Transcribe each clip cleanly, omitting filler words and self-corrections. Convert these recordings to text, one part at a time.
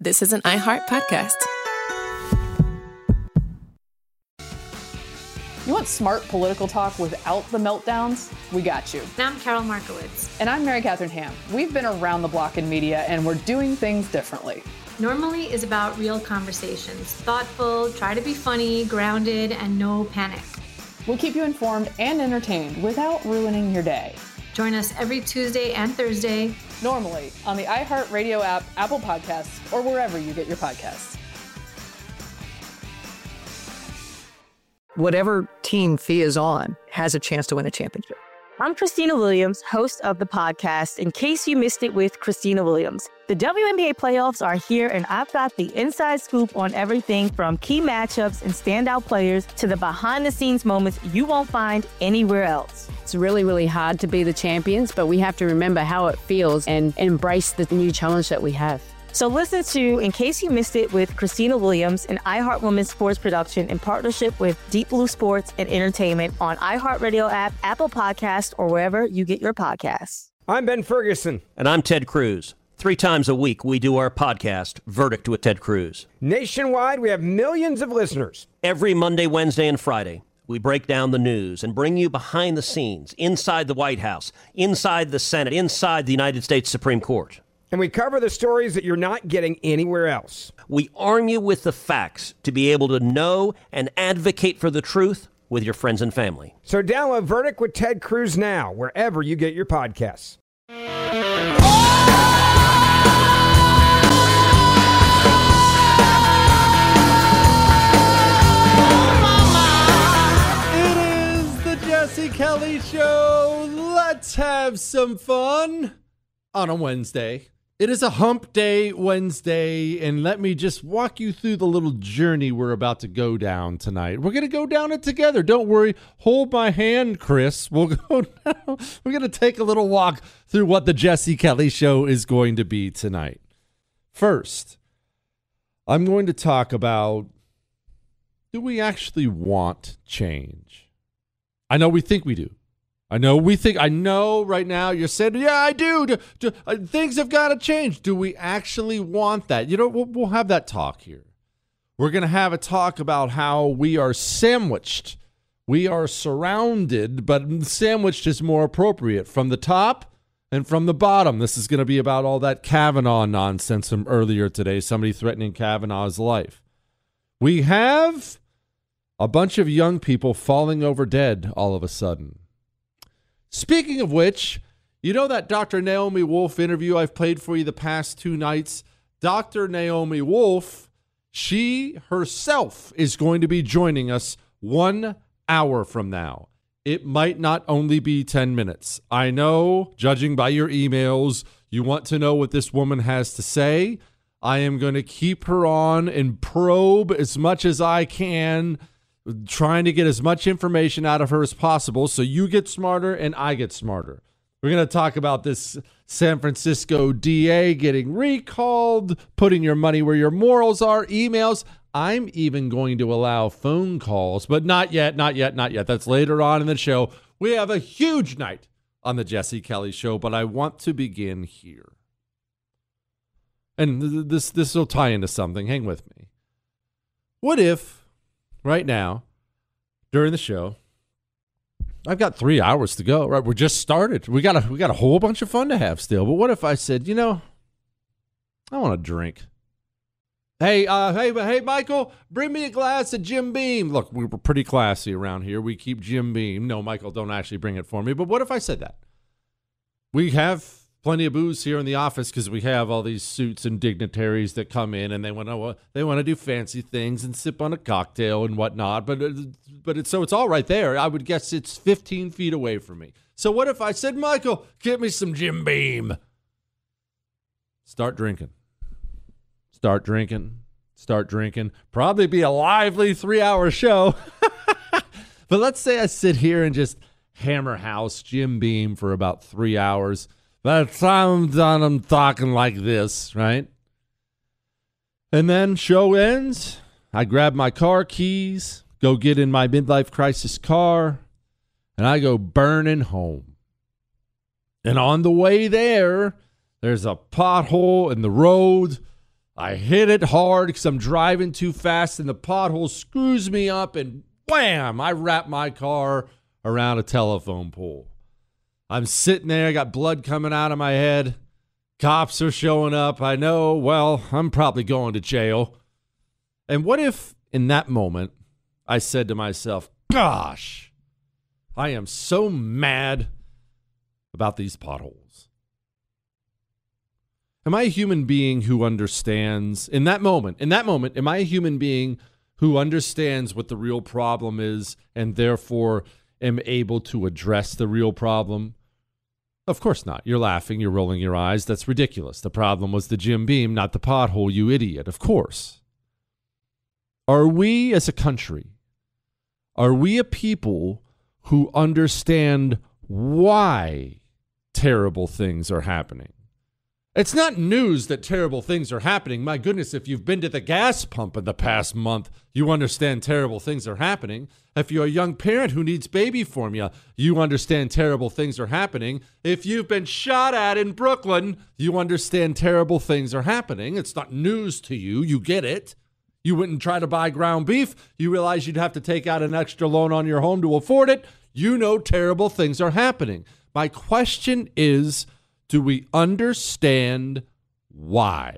this is an iHeart podcast. You want smart political talk without the meltdowns? We got you. And I'm Carol Markowitz. And I'm Mary Catherine Ham. We've been around the block in media, and we're doing things differently. Normally is about real conversations. Thoughtful, try to be funny, grounded, and no panic. We'll keep you informed and entertained without ruining your day. Join us every Tuesday and Thursday. Normally on the iHeartRadio app, Apple Podcasts, or wherever you get your podcasts. Whatever team Fia is on has a chance to win a championship. I'm Christina Williams, host of the podcast, In Case You Missed It with Christina Williams. The WNBA playoffs are here, and I've got the inside scoop on everything from key matchups and standout players to the behind-the-scenes moments you won't find anywhere else. It's really, really hard to be the champions, but we have to remember how it feels and embrace the new challenge that we have. So listen to In Case You Missed It with Christina Williams, an iHeart Women's Sports production in partnership with Deep Blue Sports and Entertainment on iHeartRadio app, Apple Podcasts, or wherever you get your podcasts. I'm Ben Ferguson. And I'm Ted Cruz. 3 times a week, we do our podcast, Verdict with Ted Cruz. Nationwide, we have millions of listeners. Every Monday, Wednesday, and Friday, we break down the news and bring you behind the scenes, inside the White House, inside the Senate, inside the United States Supreme Court. And we cover the stories that you're not getting anywhere else. We arm you with the facts to be able to know and advocate for the truth with your friends and family. So download Verdict with Ted Cruz now, wherever you get your podcasts. It is the Jesse Kelly Show. Let's have some fun on a Wednesday. It is a hump day Wednesday, and let me just walk you through the little journey we're about to go down tonight. We're going to go down it together. Don't worry. Hold my hand, Chris. We'll go down. We're going to take a little walk through what the Jesse Kelly Show is going to be tonight. First, I'm going to talk about, do we actually want change? I know we think we do. I know right now you're saying, yeah, I do. Things have got to change. Do we actually want that? You know, we'll have that talk here. We're going to have a talk about how we are sandwiched. We are surrounded, but sandwiched is more appropriate, from the top and from the bottom. This is going to be about all that Kavanaugh nonsense from earlier today, somebody threatening Kavanaugh's life. We have a bunch of young people falling over dead all of a sudden. Speaking of which, you know that Dr. Naomi Wolf interview I've played for you the past 2 nights? Dr. Naomi Wolf, she herself is going to be joining us 1 hour from now. It might not only be 10 minutes. I know, judging by your emails, you want to know what this woman has to say. I am going to keep her on and probe as much as I can, trying to get as much information out of her as possible so you get smarter and I get smarter. We're going to talk about this San Francisco DA getting recalled, putting your money where your morals are, emails. I'm even going to allow phone calls, but not yet. That's later on in the show. We have a huge night on the Jesse Kelly Show, but I want to begin here. And this will tie into something. Hang with me. What if right now, during the show, I've got 3 hours to go. Right, we're just started. We got a whole bunch of fun to have still. But what if I said, you know, I want a drink. Hey, Michael, bring me a glass of Jim Beam. Look, we're pretty classy around here. We keep Jim Beam. No, Michael, don't actually bring it for me. But what if I said that? We have plenty of booze here in the office because we have all these suits and dignitaries that come in and they want to do fancy things and sip on a cocktail and whatnot. But it's all right there. I would guess it's 15 feet away from me. So what if I said, Michael, get me some Jim Beam? Start drinking. Probably be a lively 3-hour show. But let's say I sit here and just hammer house Jim Beam for about 3 hours. By the time I'm done, I'm talking like this, right? And then show ends. I grab my car keys, go get in my midlife crisis car, and I go burning home. And on the way there, there's a pothole in the road. I hit it hard because I'm driving too fast and the pothole screws me up and wham, I wrap my car around a telephone pole. I'm sitting there, I got blood coming out of my head. Cops are showing up. I know, well, I'm probably going to jail. And what if in that moment I said to myself, gosh, I am so mad about these potholes. Am I a human being who understands in that moment, am I a human being who understands what the real problem is and therefore am able to address the real problem? Of course not. You're laughing, you're rolling your eyes. That's ridiculous. The problem was the Jim Beam, not the pothole, you idiot. Of course. Are we as a country, are we a people who understand why terrible things are happening? It's not news that terrible things are happening. My goodness, if you've been to the gas pump in the past month, you understand terrible things are happening. If you're a young parent who needs baby formula, you understand terrible things are happening. If you've been shot at in Brooklyn, you understand terrible things are happening. It's not news to you. You get it. You wouldn't try to buy ground beef. You realize you'd have to take out an extra loan on your home to afford it. You know terrible things are happening. My question is, do we understand why?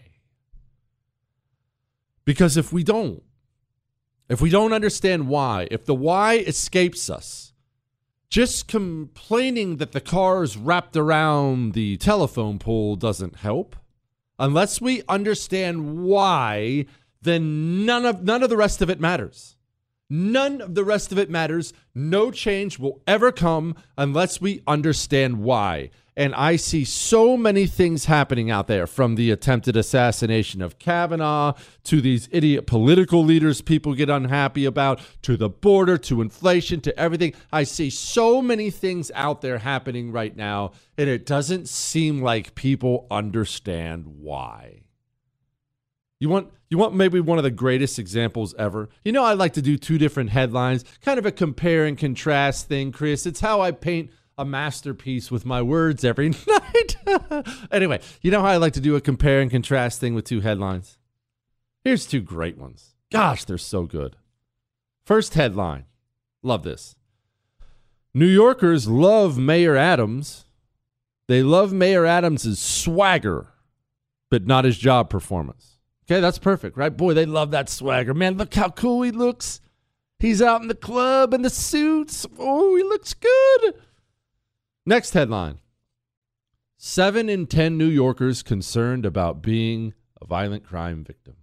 Because if we don't understand why, if the why escapes us, just complaining that the car is wrapped around the telephone pole doesn't help. Unless we understand why, then none of the rest of it matters. None of the rest of it matters. No change will ever come unless we understand why. And I see so many things happening out there, from the attempted assassination of Kavanaugh to these idiot political leaders people get unhappy about, to the border, to inflation, to everything. I see so many things out there happening right now, and it doesn't seem like people understand why. You want maybe one of the greatest examples ever? You know, I like to do two different headlines, kind of a compare and contrast thing, Chris. It's how I paint a masterpiece with my words every night. Anyway, you know how I like to do a compare and contrast thing with two headlines? Here's two great ones. Gosh, they're so good. First headline. Love this. New Yorkers love Mayor Adams. They love Mayor Adams' swagger, but not his job performance. Okay, that's perfect, right? Boy, they love that swagger. Man, look how cool he looks. He's out in the club in the suits. Oh, he looks good. Next headline. 7 in 10 New Yorkers concerned about being a violent crime victim.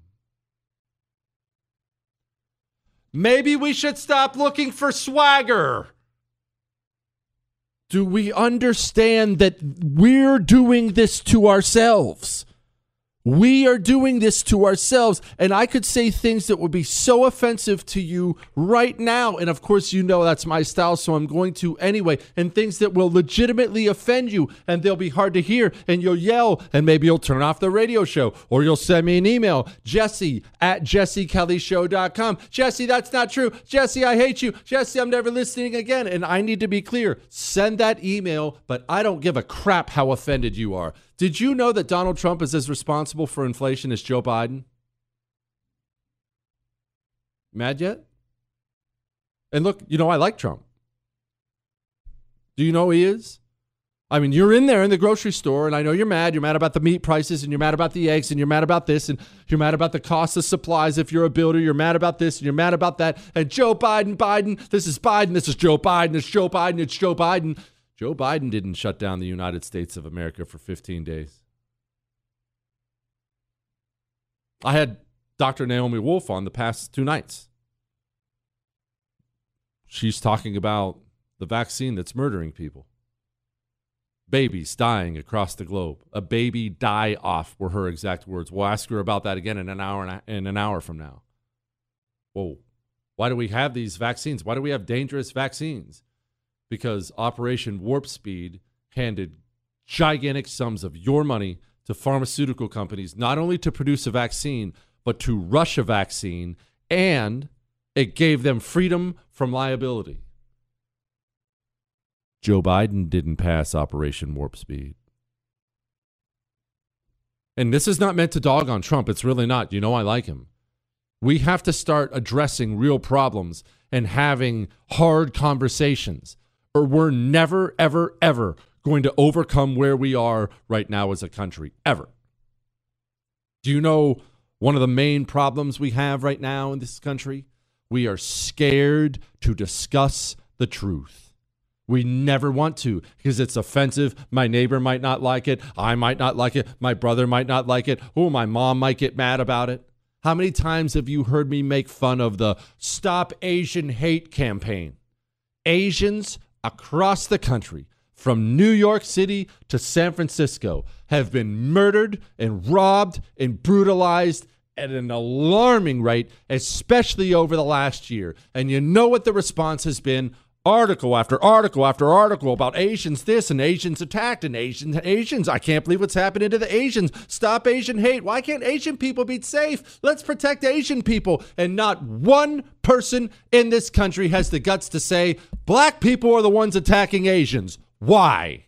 Maybe we should stop looking for swagger. Do we understand that we're doing this to ourselves? We are doing this to ourselves, and I could say things that would be so offensive to you right now, and of course you know that's my style, so I'm going to anyway, and things that will legitimately offend you, and they'll be hard to hear, and you'll yell, and maybe you'll turn off the radio show, or you'll send me an email, Jesse@jessekellyshow.com. Jesse, that's not true. Jesse, I hate you. Jesse, I'm never listening again, and I need to be clear. Send that email, but I don't give a crap how offended you are. Did you know that Donald Trump is as responsible for inflation as Joe Biden? Mad yet? And look, you know, I like Trump. Do you know who he is? I mean, you're in there in the grocery store, and I know you're mad. You're mad about the meat prices, and you're mad about the eggs, and you're mad about this, and you're mad about the cost of supplies if you're a builder. You're mad about this, and you're mad about that. And Joe Biden, this is Biden, this is Joe Biden, it's Joe Biden, it's Joe Biden. Joe Biden didn't shut down the United States of America for 15 days. I had Dr. Naomi Wolf on the past 2 nights. She's talking about the vaccine that's murdering people. Babies dying across the globe. A baby die off were her exact words. We'll ask her about that again in an hour from now. Whoa. Why do we have these vaccines? Why do we have dangerous vaccines? Because Operation Warp Speed handed gigantic sums of your money to pharmaceutical companies, not only to produce a vaccine, but to rush a vaccine, and it gave them freedom from liability. Joe Biden didn't pass Operation Warp Speed. and this is not meant to dog on Trump. It's really not. You know I like him. We have to start addressing real problems and having hard conversations, or we're never, ever, ever going to overcome where we are right now as a country, ever. Do you know one of the main problems we have right now in this country? We are scared to discuss the truth. We never want to because it's offensive. My neighbor might not like it. I might not like it. My brother might not like it. Oh, my mom might get mad about it. How many times have you heard me make fun of the Stop Asian Hate campaign? Asians across the country, from New York City to San Francisco, have been murdered and robbed and brutalized at an alarming rate, especially over the last year. And you know what the response has been? Article after article after article about Asians this and Asians attacked and Asians. I can't believe what's happening to the Asians. Stop Asian hate. Why can't Asian people be safe? Let's protect Asian people. And not one person in this country has the guts to say black people are the ones attacking Asians. Why?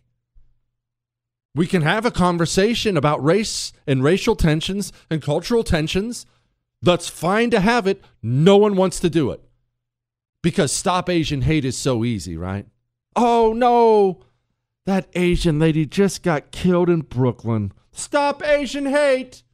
We can have a conversation about race and racial tensions and cultural tensions. That's fine to have it. No one wants to do it. Because Stop Asian Hate is so easy, right? Oh, no, that Asian lady just got killed in Brooklyn. Stop Asian Hate.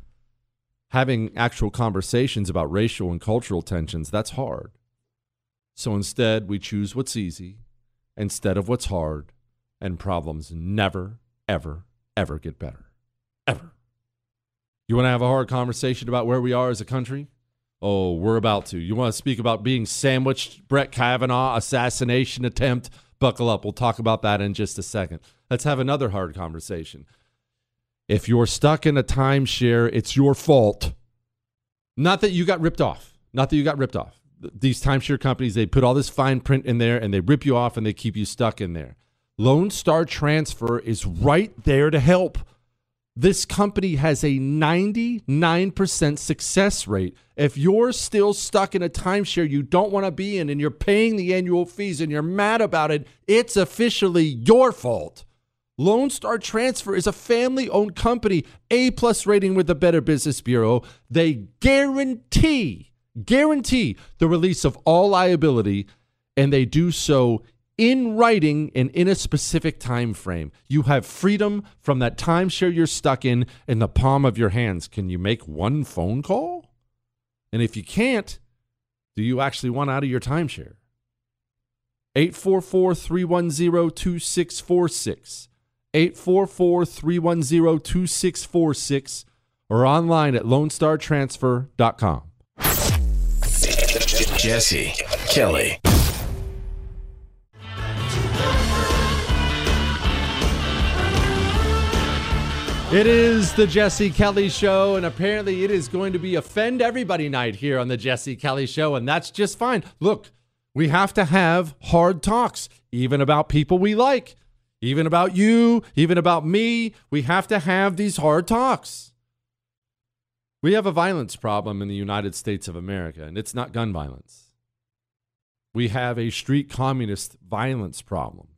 Having actual conversations about racial and cultural tensions, that's hard. So instead, we choose what's easy instead of what's hard, and problems never, ever, ever get better. Ever. You want to have a hard conversation about where we are as a country? Oh, we're about to. You want to speak about being sandwiched, Brett Kavanaugh, assassination attempt? Buckle up. We'll talk about that in just a second. Let's have another hard conversation. If you're stuck in a timeshare, it's your fault. Not that you got ripped off. Not that you got ripped off. These timeshare companies, they put all this fine print in there and they rip you off and they keep you stuck in there. Lone Star Transfer is right there to help. This company has a 99% success rate. If you're still stuck in a timeshare you don't want to be in and you're paying the annual fees and you're mad about it, it's officially your fault. Lone Star Transfer is a family-owned company, A+ rating with the Better Business Bureau. They guarantee the release of all liability, and they do so in writing and in a specific time frame. You have freedom from that timeshare you're stuck in the palm of your hands. Can you make one phone call? And if you can't, do you actually want out of your timeshare? 844-310-2646. 844-310-2646 or online at LoneStarTransfer.com. Jesse Kelly. It is the Jesse Kelly Show, and apparently it is going to be Offend Everybody night here on the Jesse Kelly Show, and that's just fine. Look, we have to have hard talks, even about people we like, even about you, even about me. We have to have these hard talks. We have a violence problem in the United States of America, and it's not gun violence. We have a street communist violence problem.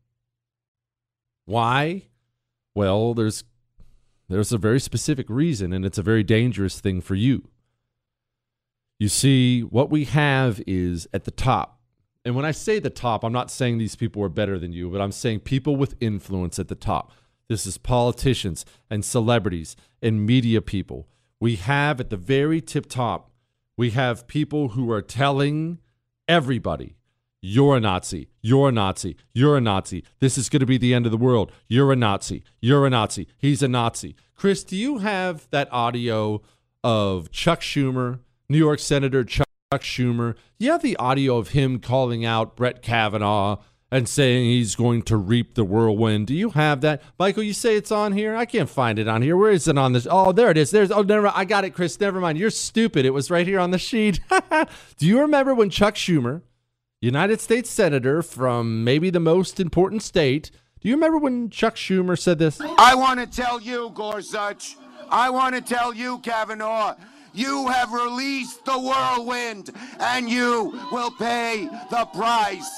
Why? Well, there's a very specific reason, and it's a very dangerous thing for you. You see, what we have is at the top. And when I say the top, I'm not saying these people are better than you, but I'm saying people with influence at the top. This is politicians and celebrities and media people. We have at the very tip top, we have people who are telling everybody, you're a Nazi, you're a Nazi, you're a Nazi. This is going to be the end of the world. You're a Nazi, you're a Nazi, he's a Nazi. Chris, do you have that audio of Chuck Schumer, New York Senator Chuck Schumer? You have the audio of him calling out Brett Kavanaugh and saying he's going to reap the whirlwind. Do you have that? Michael, you say it's on here? I can't find it on here. Where is it on this? Oh, there it is. Never mind. I got it, Chris. Never mind. You're stupid. It was right here on the sheet. Do you remember when Chuck Schumer, United States Senator from maybe the most important state, do you remember when Chuck Schumer said this? I want to tell you, Gorsuch, I want to tell you, Kavanaugh, you have released the whirlwind, and you will pay the price.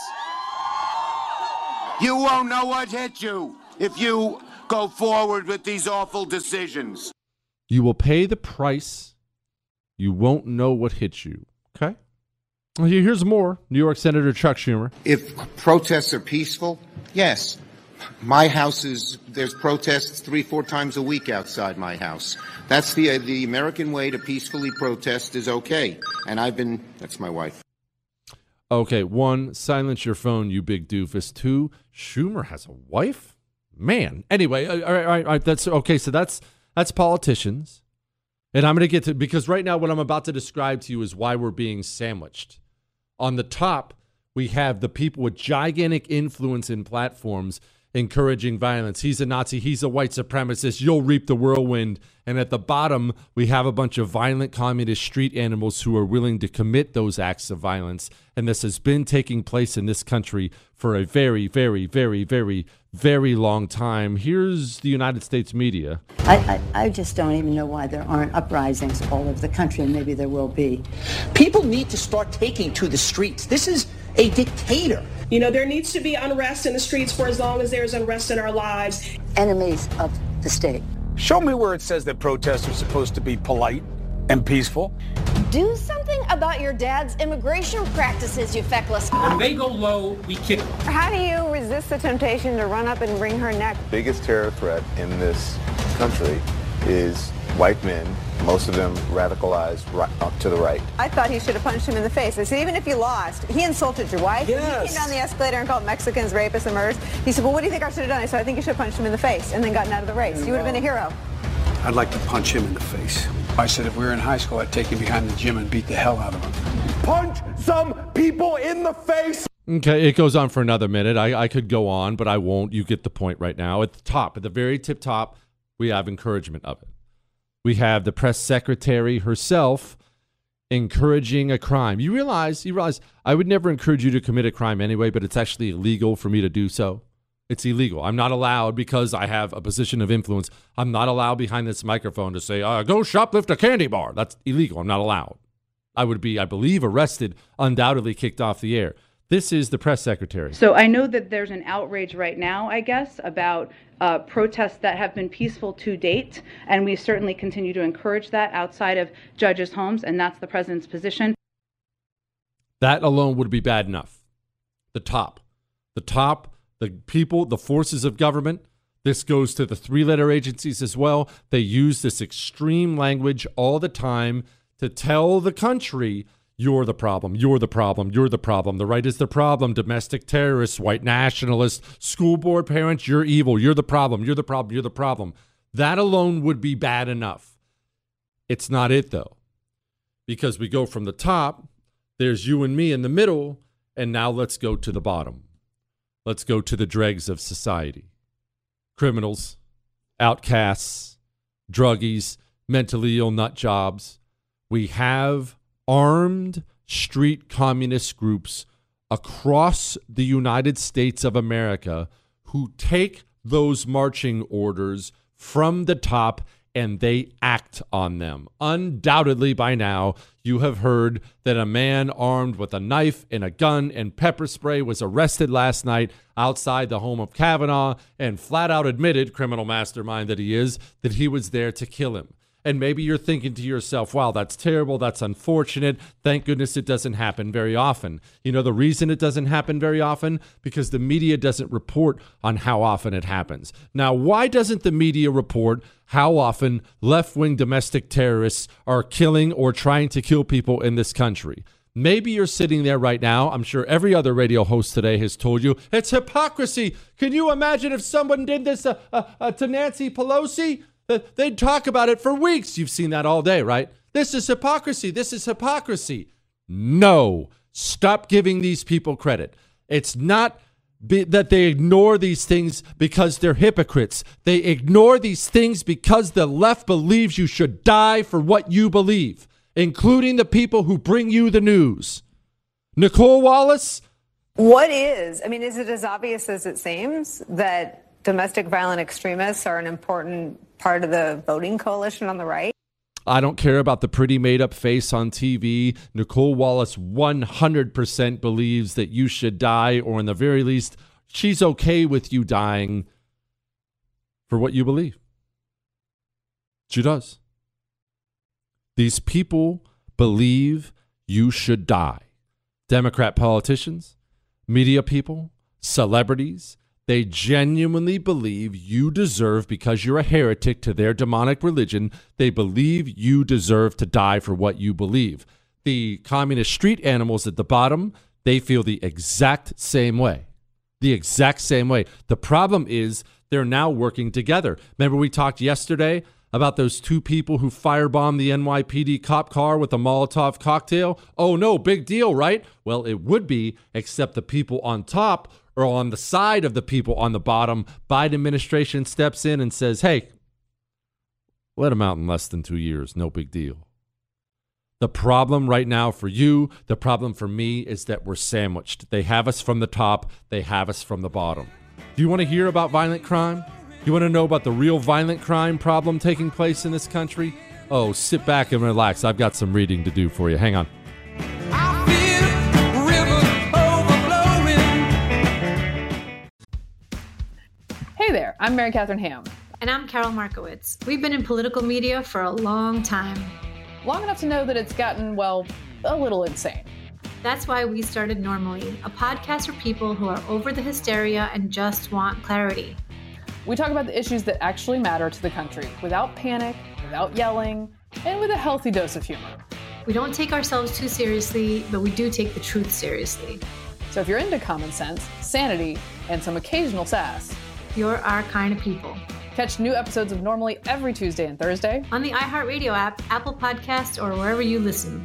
You won't know what hit you if you go forward with these awful decisions. You will pay the price. You won't know what hit you. Okay? Well, here's more. New York Senator Chuck Schumer. If protests are peaceful, yes. My house there's protests 3-4 times a week outside my house. That's the American way to peacefully protest is okay. And that's my wife. Okay, 1, silence your phone, you big doofus. 2, Schumer has a wife? Man. Anyway, all right, that's okay. So that's politicians. And I'm going to get to, because right now what I'm about to describe to you is why we're being sandwiched. On the top, we have the people with gigantic influence in platforms encouraging violence. He's a Nazi. He's a white supremacist. You'll reap the whirlwind. And at the bottom, we have a bunch of violent communist street animals who are willing to commit those acts of violence. And this has been taking place in this country for a very, very, very, very, very long time. Here's the United States media. I just don't even know why there aren't uprisings all over the country, and maybe there will be. People need to start taking to the streets. This is a dictator. You know, there needs to be unrest in the streets for as long as there's unrest in our lives. Enemies of the state. Show me where it says that protests are supposed to be polite and peaceful. Do something about your dad's immigration practices, you feckless. When they go low, we kick them. How do you resist the temptation to run up and wring her neck? The biggest terror threat in this country is white men, most of them radicalized up to the right. I thought he should have punched him in the face. I said, even if you lost, he insulted your wife. Yes. He came down the escalator and called Mexicans rapists and murderers. He said, well, what do you think I should have done? I said, I think you should have punched him in the face and then gotten out of the race. You would have been a hero. I'd like to punch him in the face. I said if we were in high school, I'd take him behind the gym and beat the hell out of him. Punch some people in the face. Okay, it goes on for another minute. I could go on, but I won't. You get the point right now. At the top, at the very tip top, we have encouragement of it. We have the press secretary herself encouraging a crime. You realize I would never encourage you to commit a crime anyway, but it's actually illegal for me to do so. It's illegal. I'm not allowed, because I have a position of influence, I'm not allowed behind this microphone to say, go shoplift a candy bar. That's illegal. I'm not allowed. I would be, I believe, arrested, undoubtedly kicked off the air. This is the press secretary. So I know that there's an outrage right now, I guess, about protests that have been peaceful to date, and we certainly continue to encourage that outside of judges' homes, and that's the president's position. That alone would be bad enough. The top, the people, the forces of government. This goes to the three-letter agencies as well. They use this extreme language all the time to tell the country, you're the problem, you're the problem, you're the problem. The right is the problem. Domestic terrorists, white nationalists, school board parents, you're evil, you're the problem, you're the problem, you're the problem. That alone would be bad enough. It's not it, though, because we go from the top, there's you and me in the middle, and now let's go to the bottom. Let's go to the dregs of society. Criminals, outcasts, druggies, mentally ill nut jobs. We have armed street communist groups across the United States of America who take those marching orders from the top and they act on them. Undoubtedly by now, you have heard that a man armed with a knife and a gun and pepper spray was arrested last night outside the home of Kavanaugh and flat out admitted, criminal mastermind that he is, that he was there to kill him. And maybe you're thinking to yourself, wow, that's terrible, that's unfortunate. Thank goodness it doesn't happen very often. You know the reason it doesn't happen very often? Because the media doesn't report on how often it happens. Now, why doesn't the media report how often left-wing domestic terrorists are killing or trying to kill people in this country? Maybe you're sitting there right now. I'm sure every other radio host today has told you, it's hypocrisy. Can you imagine if someone did this to Nancy Pelosi? They'd talk about it for weeks. You've seen that all day, right? This is hypocrisy. This is hypocrisy. No. Stop giving these people credit. It's not that they ignore these things because they're hypocrites. They ignore these things because the left believes you should die for what you believe, including the people who bring you the news. Nicole Wallace? Is it as obvious as it seems that domestic violent extremists are an important part of the voting coalition on the right? I don't care about the pretty made-up face on TV. Nicole Wallace 100% believes that you should die, or in the very least, she's okay with you dying for what you believe. She does. These people believe you should die. Democrat politicians, media people, celebrities, they genuinely believe you deserve, because you're a heretic to their demonic religion, they believe you deserve to die for what you believe. The communist street animals at the bottom, they feel the exact same way. The exact same way. The problem is they're now working together. Remember we talked yesterday about those two people who firebombed the NYPD cop car with a Molotov cocktail? Oh no, big deal, right? Well, it would be, except the people on top or on the side of the people on the bottom. Biden administration steps in and says, hey, let them out in less than 2 years. No big deal. The problem right now for you, the problem for me, is that we're sandwiched. They have us from the top. They have us from the bottom. Do you want to hear about violent crime? You want to know about the real violent crime problem taking place in this country? Oh, sit back and relax. I've got some reading to do for you. Hang on. Hey there, I'm Mary Catherine Ham. And I'm Carol Markowitz. We've been in political media for a long time. Long enough to know that it's gotten, well, a little insane. That's why we started Normally, a podcast for people who are over the hysteria and just want clarity. We talk about the issues that actually matter to the country, without panic, without yelling, and with a healthy dose of humor. We don't take ourselves too seriously, but we do take the truth seriously. So if you're into common sense, sanity, and some occasional sass, you're our kind of people. Catch new episodes of Normally every Tuesday and Thursday on the iHeartRadio app, Apple Podcasts, or wherever you listen.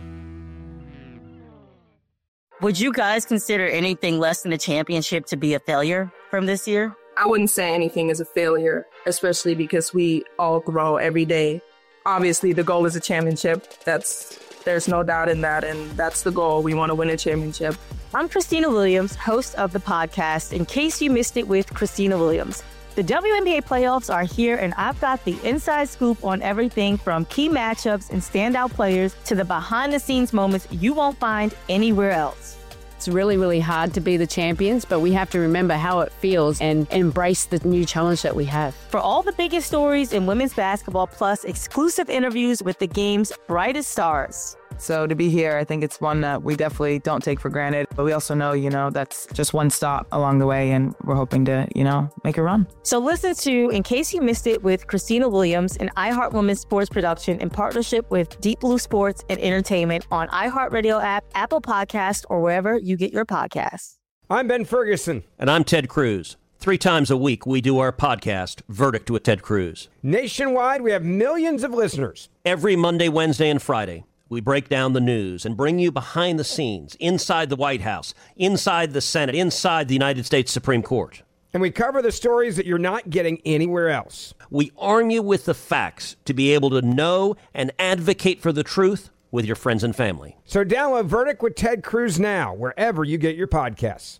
Would you guys consider anything less than a championship to be a failure from this year? I wouldn't say anything is a failure, especially because we all grow every day. Obviously, the goal is a championship. There's no doubt in that, and that's the goal. We want to win a championship. I'm Christina Williams, host of the podcast In Case You Missed It with Christina Williams. The WNBA playoffs are here, and I've got the inside scoop on everything from key matchups and standout players to the behind-the-scenes moments you won't find anywhere else. It's really, really hard to be the champions, but we have to remember how it feels and embrace the new challenge that we have. For all the biggest stories in women's basketball, plus exclusive interviews with the game's brightest stars. So to be here, I think it's one that we definitely don't take for granted. But we also know, that's just one stop along the way, and we're hoping to, make a run. So listen to In Case You Missed It with Christina Williams, an iHeart Women's sports production in partnership with Deep Blue Sports and Entertainment on iHeartRadio app, Apple Podcast, or wherever you get your podcasts. I'm Ben Ferguson. And I'm Ted Cruz. 3 times a week, we do our podcast, Verdict with Ted Cruz. Nationwide, we have millions of listeners. Every Monday, Wednesday, and Friday, we break down the news and bring you behind the scenes, inside the White House, inside the Senate, inside the United States Supreme Court. And we cover the stories that you're not getting anywhere else. We arm you with the facts to be able to know and advocate for the truth with your friends and family. So download Verdict with Ted Cruz now, wherever you get your podcasts.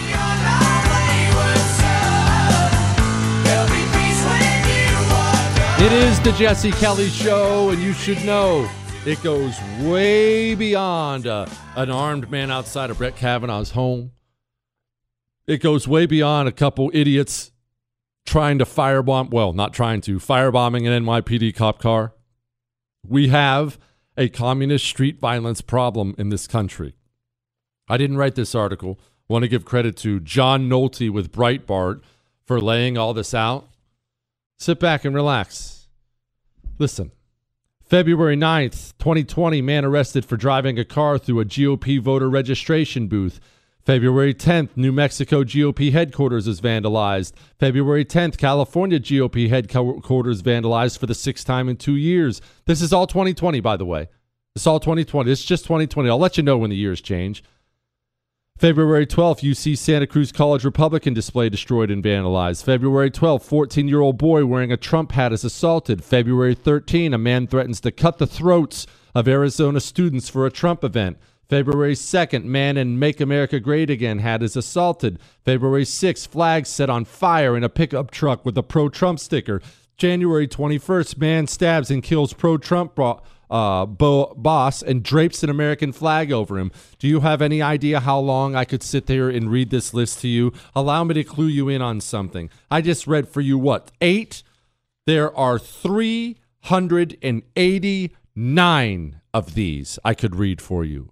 It is the Jesse Kelly Show, and you should know it goes way beyond an armed man outside of Brett Kavanaugh's home. It goes way beyond a couple idiots trying to firebombing an NYPD cop car. We have a communist street violence problem in this country. I didn't write this article. I want to give credit to John Nolte with Breitbart for laying all this out. Sit back and relax. Listen. February 9th, 2020, man arrested for driving a car through a GOP voter registration booth. February 10th, New Mexico GOP headquarters is vandalized. February 10th, California GOP headquarters vandalized for the 6th time in 2 years. This is all 2020, by the way. It's all 2020. It's just 2020. I'll let you know when the years change. February 12th, UC Santa Cruz College Republican display destroyed and vandalized. February 12th, 14-year-old boy wearing a Trump hat is assaulted. February 13th, a man threatens to cut the throats of Arizona students for a Trump event. February 2nd, man in Make America Great Again hat is assaulted. February 6th, flags set on fire in a pickup truck with a pro-Trump sticker. January 21st, man stabs and kills pro-Trump boss and drapes an American flag over him. Do you have any idea how long I could sit there and read this list to you? Allow me to clue you in on something. I just read for you, 8? There are 380 9 of these I could read for you.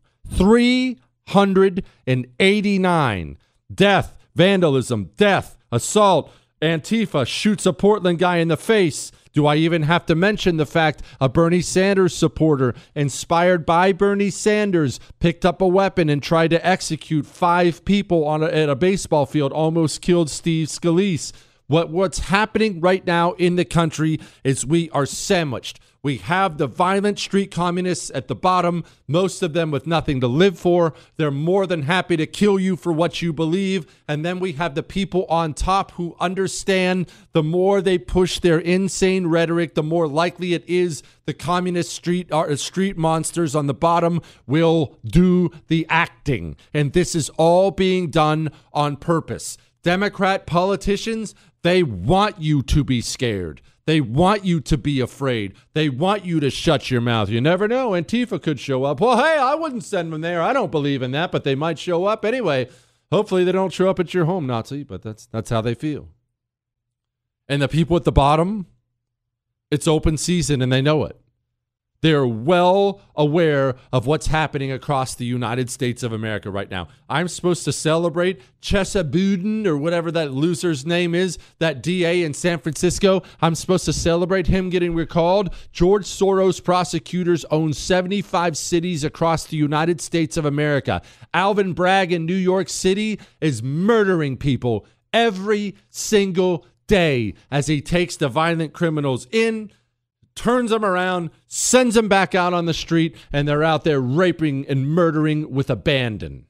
389. Death, vandalism, death, assault. Antifa shoots a Portland guy in the face. Do I even have to mention the fact a Bernie Sanders supporter, inspired by Bernie Sanders, picked up a weapon and tried to execute 5 people at a baseball field, almost killed Steve Scalise? What's happening right now in the country is we are sandwiched. We have the violent street communists at the bottom, most of them with nothing to live for. They're more than happy to kill you for what you believe. And then we have the people on top who understand the more they push their insane rhetoric, the more likely it is the communist street monsters on the bottom will do the acting. And this is all being done on purpose. Democrat politicians, they want you to be scared. They want you to be afraid. They want you to shut your mouth. You never know. Antifa could show up. Well, hey, I wouldn't send them there. I don't believe in that, but they might show up anyway. Hopefully they don't show up at your home, Nazi, but that's how they feel. And the people at the bottom, it's open season and they know it. They're well aware of what's happening across the United States of America right now. I'm supposed to celebrate Chesa Boudin or whatever that loser's name is, that DA in San Francisco. I'm supposed to celebrate him getting recalled. George Soros prosecutors own 75 cities across the United States of America. Alvin Bragg in New York City is murdering people every single day as he takes the violent criminals in, turns them around, sends them back out on the street, and they're out there raping and murdering with abandon.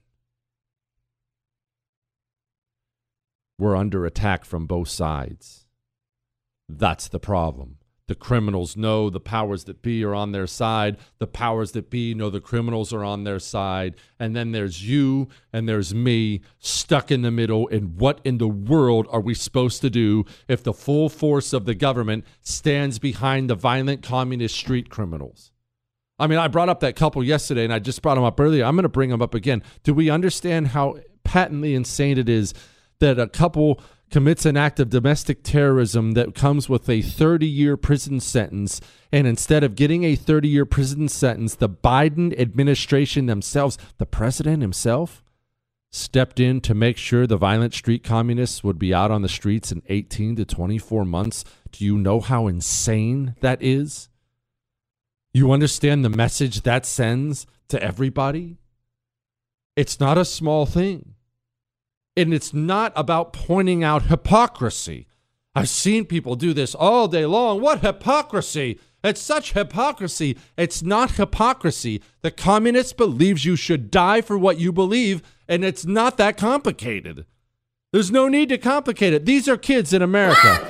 We're under attack from both sides. That's the problem. The criminals know the powers that be are on their side. The powers that be know the criminals are on their side. And then there's you and there's me stuck in the middle. And what in the world are we supposed to do if the full force of the government stands behind the violent communist street criminals? I mean, I brought up that couple yesterday and I just brought them up earlier. I'm going to bring them up again. Do we understand how patently insane it is that a couple commits an act of domestic terrorism that comes with a 30-year prison sentence, and instead of getting a 30-year prison sentence, the Biden administration themselves, the president himself, stepped in to make sure the violent street communists would be out on the streets in 18 to 24 months? Do you know how insane that is? You understand the message that sends to everybody? It's not a small thing. And it's not about pointing out hypocrisy. I've seen people do this all day long. What hypocrisy? It's such hypocrisy. It's not hypocrisy. The communist believes you should die for what you believe, and it's not that complicated. There's no need to complicate it. These are kids in America.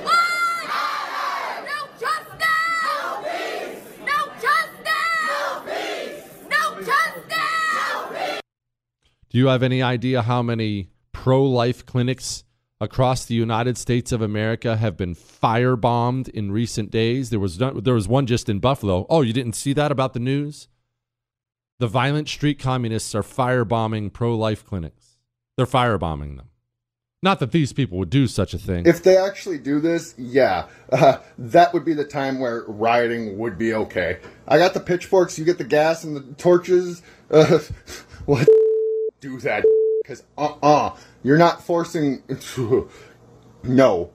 Do you have any idea how many pro-life clinics across the United States of America have been firebombed in recent days? There was one just in Buffalo. Oh, you didn't see that about the news? The violent street communists are firebombing pro-life clinics. They're firebombing them. Not that these people would do such a thing. If they actually do this, yeah, that would be the time where rioting would be okay. I got the pitchforks, you get the gas and the torches. What? Do that. Because, you're not forcing... No.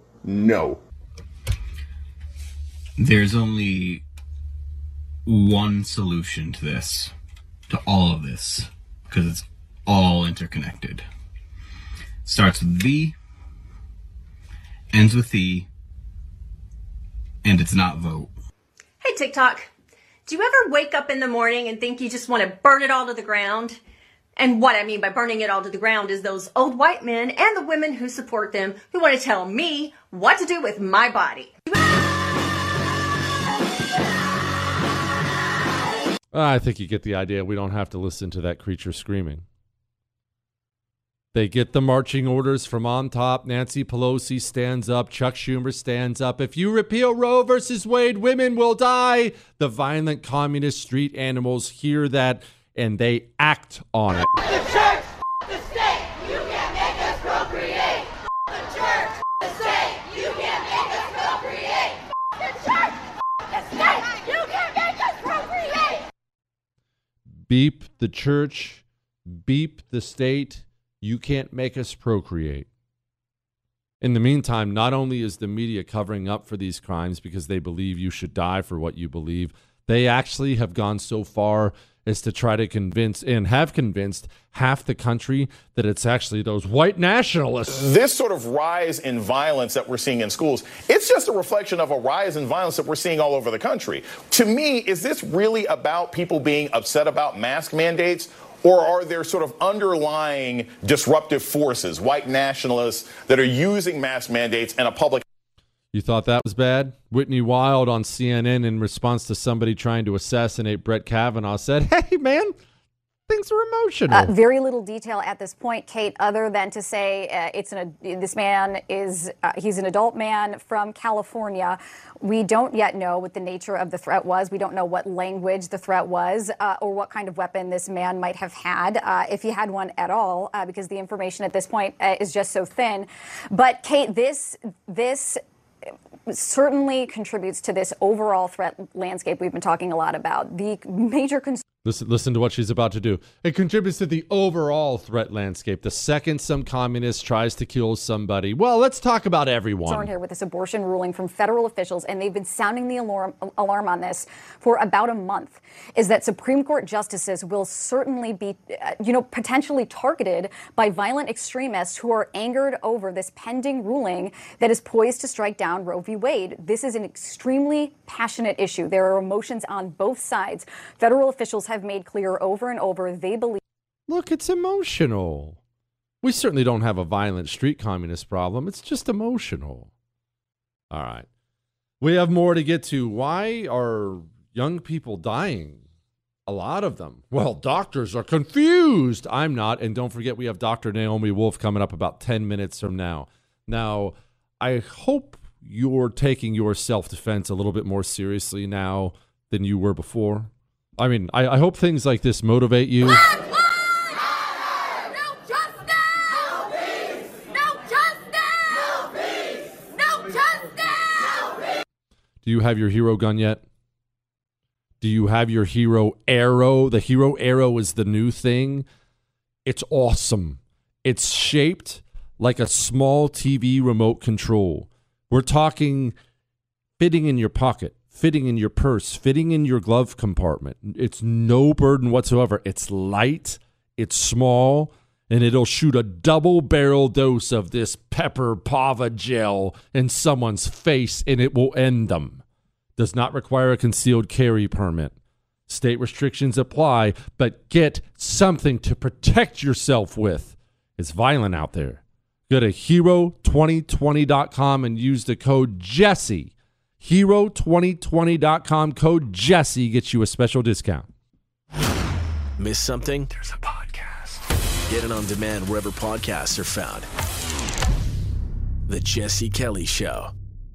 There's only one solution to this, to all of this, because it's all interconnected. Starts with V, ends with E, and it's not vote. Hey, TikTok. Do you ever wake up in the morning and think you just want to burn it all to the ground? And what I mean by burning it all to the ground is those old white men and the women who support them who want to tell me what to do with my body. I think you get the idea. We don't have to listen to that creature screaming. They get the marching orders from on top. Nancy Pelosi stands up. Chuck Schumer stands up. If you repeal Roe versus Wade, women will die. The violent communist street animals hear that and they act on it. The church, the state, you can't make us procreate. The church, the state, you can't make us procreate. The church, the state, you can't make us procreate. Beep the church, beep the state. You can't make us procreate. In the meantime, not only is the media covering up for these crimes because they believe you should die for what you believe, they actually have gone so far as to try to convince and have convinced half the country that it's actually those white nationalists. This sort of rise in violence that we're seeing in schools, it's just a reflection of a rise in violence that we're seeing all over the country. To me, is this really about people being upset about mask mandates? Or are there sort of underlying disruptive forces, white nationalists, that are using mask mandates and a public... You thought that was bad? Whitney Wild on CNN, in response to somebody trying to assassinate Brett Kavanaugh, said, hey, man, things are emotional. Very little detail at this point, Kate, other than to say this man is he's an adult man from California. We don't yet know what the nature of the threat was. We don't know what language the threat was or what kind of weapon this man might have had, if he had one at all, because the information at this point is just so thin. But, Kate, this certainly contributes to this overall threat landscape we've been talking a lot about. The major concern... Listen to what she's about to do. It contributes to the overall threat landscape. The second some communist tries to kill somebody, well, let's talk about everyone. Here with this abortion ruling from federal officials, and they've been sounding the alarm on this for about a month, is that Supreme Court justices will certainly be, potentially targeted by violent extremists who are angered over this pending ruling that is poised to strike down Roe v. Wade. This is an extremely passionate issue. There are emotions on both sides. Federal officials have made clear over and over they believe... Look, it's emotional. We certainly don't have a violent street communist problem. It's just emotional. All right. We have more to get to. Why are young people dying? A lot of them. Well, doctors are confused. I'm not. And don't forget, we have Dr. Naomi Wolf coming up about 10 minutes from now. Now, I hope you're taking your self-defense a little bit more seriously now than you were before. I mean, I hope things like this motivate you. Do you have your hero gun yet? Do you have your hero arrow? The hero arrow is the new thing. It's awesome. It's shaped like a small TV remote control. We're talking fitting in your pocket, fitting in your purse, fitting in your glove compartment. It's no burden whatsoever. It's light, it's small, and it'll shoot a double-barrel dose of this pepper pava gel in someone's face, and it will end them. Does not require a concealed carry permit. State restrictions apply, but get something to protect yourself with. It's violent out there. Go to hero2020.com and use the code Jesse. Hero2020.com, code Jesse gets you a special discount. Miss something? There's a podcast. Get it on demand wherever podcasts are found. The Jesse Kelly Show.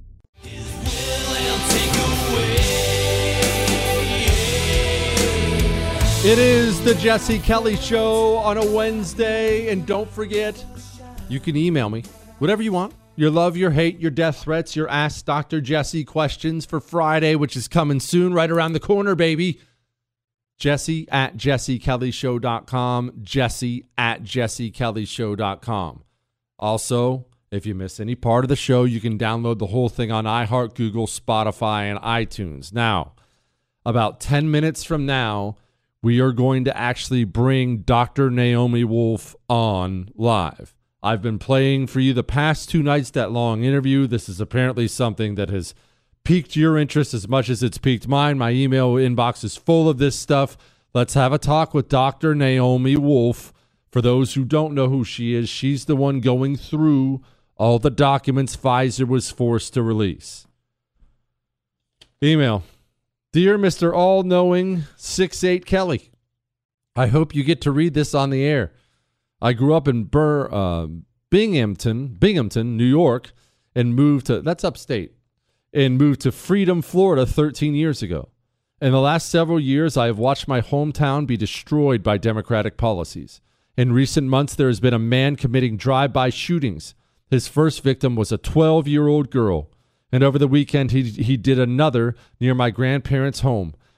It is the Jesse Kelly Show on a Wednesday, and don't forget, you can email me whatever you want. Your love, your hate, your death threats, your Ask Dr. Jesse questions for Friday, which is coming soon, right around the corner, baby. Jesse at jessekellyshow.com. Jesse at jessekellyshow.com. Also, if you miss any part of the show, you can download the whole thing on iHeart, Google, Spotify, and iTunes. Now, about 10 minutes from now, we are going to actually bring Dr. Naomi Wolf on live. I've been playing for you the past 2 nights that long interview. This is apparently something that has piqued your interest as much as it's piqued mine. My email inbox is full of this stuff. Let's have a talk with Dr. Naomi Wolf. For those who don't know who she is, she's the one going through all the documents Pfizer was forced to release. Email. Dear Mr. All-Knowing 68 Kelly, I hope you get to read this on the air. I grew up in Binghamton, New York, and moved to, that's upstate, and moved to Freedom, Florida 13 years ago. In the last several years, I have watched my hometown be destroyed by Democratic policies. In recent months, there has been a man committing drive-by shootings. His first victim was a 12-year-old girl. And over the weekend, he did another near my grandparents' home.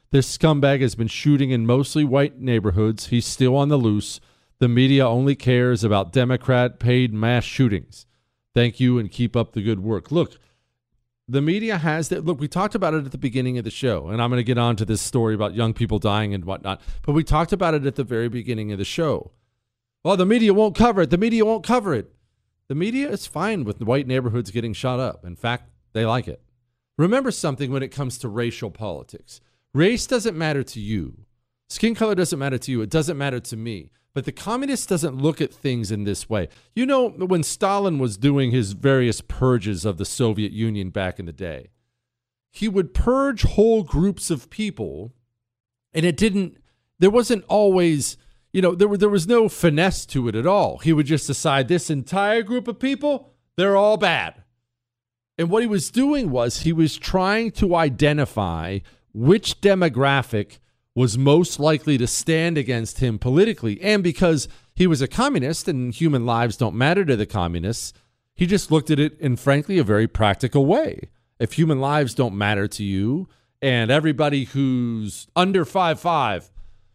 This scumbag has been shooting in mostly white neighborhoods. He's still on the loose. The media only cares about Democrat-paid mass shootings. Thank you and keep up the good work. Look, the media has that. Look, we talked about it at the beginning of the show, and I'm going to get on to this story about young people dying and whatnot, but we talked about it at the very beginning of the show. Well, the media won't cover it. The media won't cover it. The media is fine with white neighborhoods getting shot up. In fact, they like it. Remember something when it comes to racial politics. Race doesn't matter to you. Skin color doesn't matter to you. It doesn't matter to me. But the communist doesn't look at things in this way. You know, when Stalin was doing his various purges of the Soviet Union back in the day, he would purge whole groups of people, and there wasn't always, there was no finesse to it at all. He would just decide this entire group of people, they're all bad. And what he was doing was he was trying to identify which demographic was most likely to stand against him politically. And because he was a communist and human lives don't matter to the communists, he just looked at it in, frankly, a very practical way. If human lives don't matter to you and everybody who's under 5'5",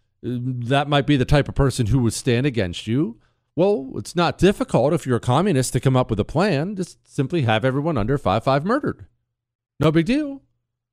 that might be the type of person who would stand against you. Well, it's not difficult if you're a communist to come up with a plan. Just simply have everyone under 5'5" murdered. No big deal.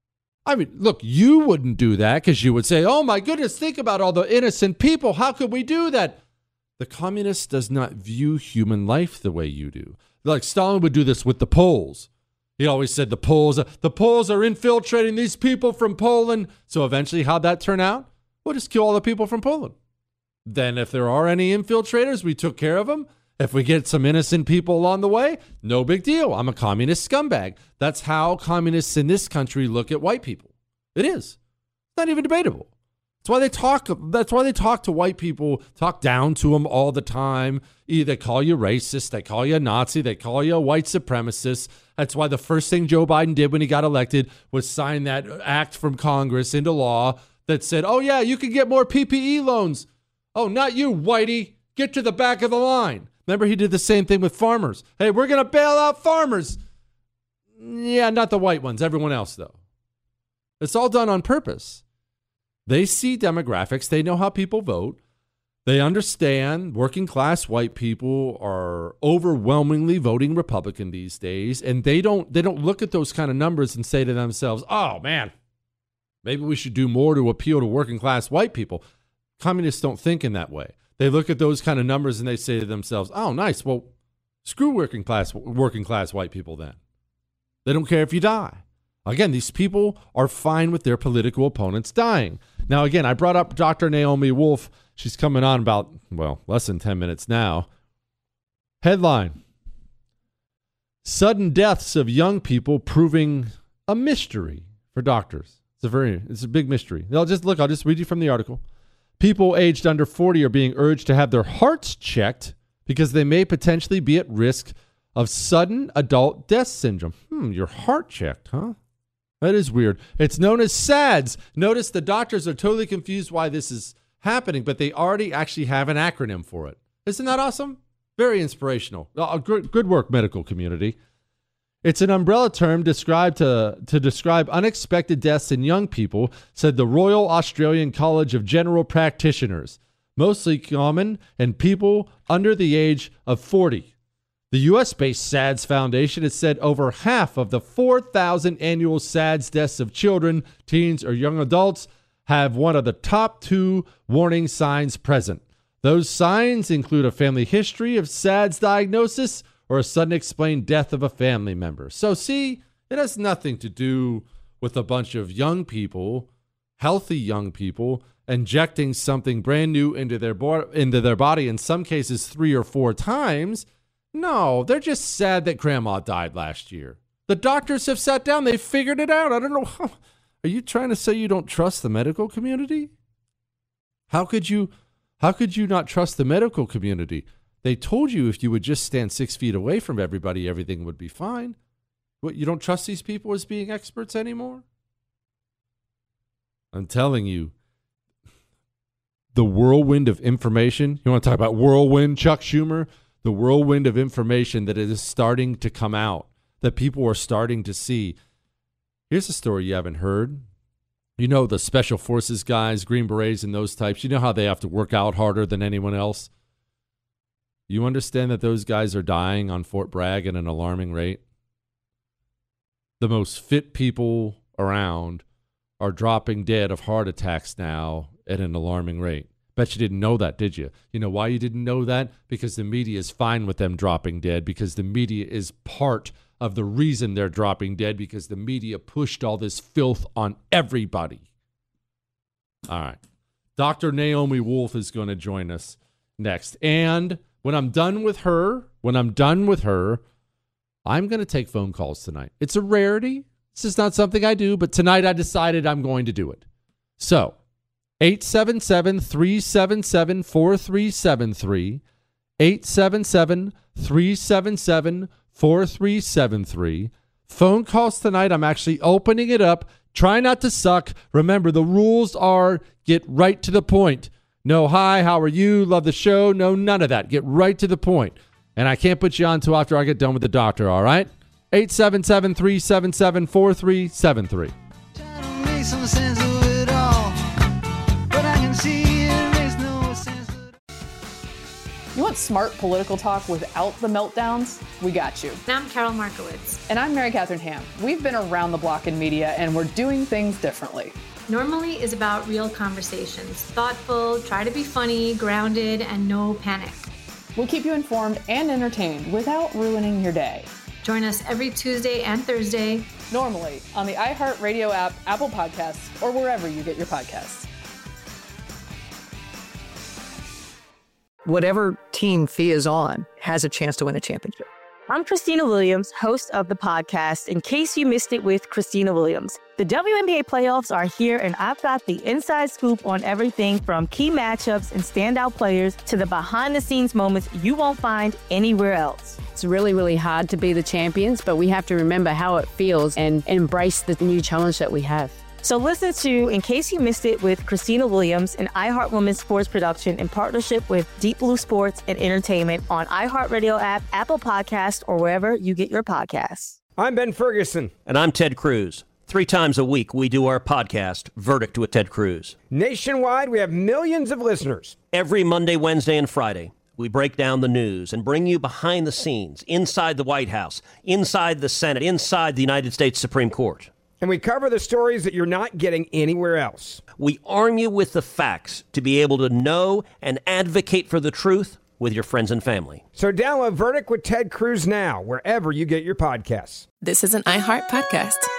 I mean, look, you wouldn't do that because you would say, oh my goodness, think about all the innocent people. How could we do that? The communist does not view human life the way you do. Like Stalin would do this with the Poles. He always said the Poles are infiltrating these people from Poland. So eventually how'd that turn out? We'll just kill all the people from Poland. Then if there are any infiltrators, we took care of them. If we get some innocent people along the way, no big deal. I'm a communist scumbag. That's how communists in this country look at white people. It is. It's not even debatable. That's why they talk to white people, talk down to them all the time. Either they call you racist, they call you a Nazi, they call you a white supremacist. That's why the first thing Joe Biden did when he got elected was sign that act from Congress into law that said, oh yeah, you can get more PPE loans. Oh, not you, whitey. Get to the back of the line. Remember, he did the same thing with farmers. Hey, we're going to bail out farmers. Yeah, not the white ones. Everyone else, though. It's all done on purpose. They see demographics. They know how people vote. They understand working class white people are overwhelmingly voting Republican these days, and they don't look at those kind of numbers and say to themselves, oh, man, maybe we should do more to appeal to working class white people. Communists don't think in that way. They look at those kind of numbers and they say to themselves, oh, nice. Well, screw working class white people then. They don't care if you die. Again, these people are fine with their political opponents dying. Now, again, I brought up Dr. Naomi Wolf. She's coming on about, less than 10 minutes now. Headline: Sudden deaths of young people proving a mystery for doctors. It's a big mystery. I'll just read you from the article. People aged under 40 are being urged to have their hearts checked because they may potentially be at risk of sudden adult death syndrome. Your heart checked, huh? That is weird. It's known as SADS. Notice the doctors are totally confused why this is happening, but they already actually have an acronym for it. Isn't that awesome? Very inspirational. Good work, medical community. It's an umbrella term described to describe unexpected deaths in young people, said the Royal Australian College of General Practitioners, mostly common in people under the age of 40. The U.S.-based SADS Foundation has said over half of the 4,000 annual SADS deaths of children, teens, or young adults have one of the top 2 warning signs present. Those signs include a family history of SADS diagnosis or a sudden explained death of a family member. So see, it has nothing to do with a bunch of young people, healthy young people, injecting something brand new into their body, in some cases 3 or 4 times. No, they're just sad that grandma died last year. The doctors have sat down. They've figured it out. I don't know. Are you trying to say you don't trust the medical community? How could you not trust the medical community? They told you if you would just stand 6 feet away from everybody, everything would be fine. What, you don't trust these people as being experts anymore? I'm telling you, the whirlwind of information. You want to talk about whirlwind, Chuck Schumer? The whirlwind of information that is starting to come out, that people are starting to see. Here's a story you haven't heard. You know, the special forces guys, Green Berets and those types, you know how they have to work out harder than anyone else? You understand that those guys are dying on Fort Bragg at an alarming rate? The most fit people around are dropping dead of heart attacks now at an alarming rate. Bet you didn't know that, did you? You know why you didn't know that? Because the media is fine with them dropping dead, because the media is part of the reason they're dropping dead, because the media pushed all this filth on everybody. All right. Dr. Naomi Wolf is going to join us next. And when I'm done with her, I'm going to take phone calls tonight. It's a rarity. This is not something I do, but tonight I decided I'm going to do it. So, 877-377-4373, 877-377-4373. Phone calls tonight. I'm actually opening it up. Try not to suck. Remember, the rules are get right to the point. No, hi, how are you? Love the show. No, none of that. Get right to the point. And I can't put you on until after I get done with the doctor, all right? 877-377-4373. You want smart political talk without the meltdowns? We got you. And I'm Carol Markowitz. And I'm Mary Catherine Ham. We've been around the block in media, and we're doing things differently. Normally is about real conversations. Thoughtful, try to be funny, grounded, and no panic. We'll keep you informed and entertained without ruining your day. Join us every Tuesday and Thursday. Normally on the iHeartRadio app, Apple Podcasts, or wherever you get your podcasts. Whatever team Fee is on has a chance to win a championship. I'm Christina Williams, host of the podcast, In Case You Missed It with Christina Williams. The WNBA playoffs are here, and I've got the inside scoop on everything from key matchups and standout players to the behind-the-scenes moments you won't find anywhere else. It's really, really hard to be the champions, but we have to remember how it feels and embrace the new challenge that we have. So listen to In Case You Missed It with Christina Williams, an iHeart Women's Sports production in partnership with Deep Blue Sports and Entertainment on iHeartRadio app, Apple Podcasts, or wherever you get your podcasts. I'm Ben Ferguson. And I'm Ted Cruz. 3 times a week, we do our podcast, Verdict with Ted Cruz. Nationwide, we have millions of listeners. Every Monday, Wednesday, and Friday, we break down the news and bring you behind the scenes, inside the White House, inside the Senate, inside the United States Supreme Court. And we cover the stories that you're not getting anywhere else. We arm you with the facts to be able to know and advocate for the truth with your friends and family. So download Verdict with Ted Cruz now, wherever you get your podcasts. This is an iHeart podcast.